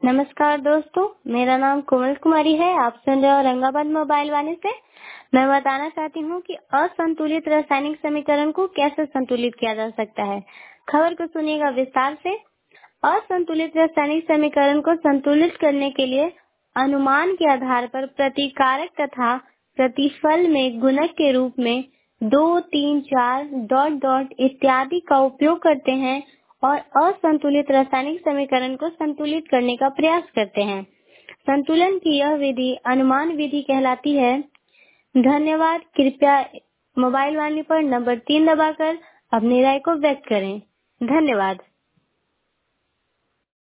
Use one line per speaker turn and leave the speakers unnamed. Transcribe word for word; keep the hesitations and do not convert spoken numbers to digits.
नमस्कार दोस्तों, मेरा नाम कोमल कुमारी है। आप सुन रहे हो औरंगाबाद मोबाइल वाणी से। मैं बताना चाहती हूँ कि असंतुलित रासायनिक समीकरण को कैसे संतुलित किया जा सकता है। खबर को सुनिएगा विस्तार से। असंतुलित रासायनिक समीकरण को संतुलित करने के लिए अनुमान के आधार पर प्रतिकारक तथा प्रतिफल में गुणक के रूप में दो, तीन, चार डॉट डॉट इत्यादि का उपयोग करते हैं और असंतुलित रासायनिक समीकरण को संतुलित करने का प्रयास करते हैं। संतुलन की यह विधि अनुमान विधि कहलाती है। धन्यवाद। कृपया मोबाइल वाणी पर नंबर तीन दबाकर अपनी राय को व्यक्त करें। धन्यवाद।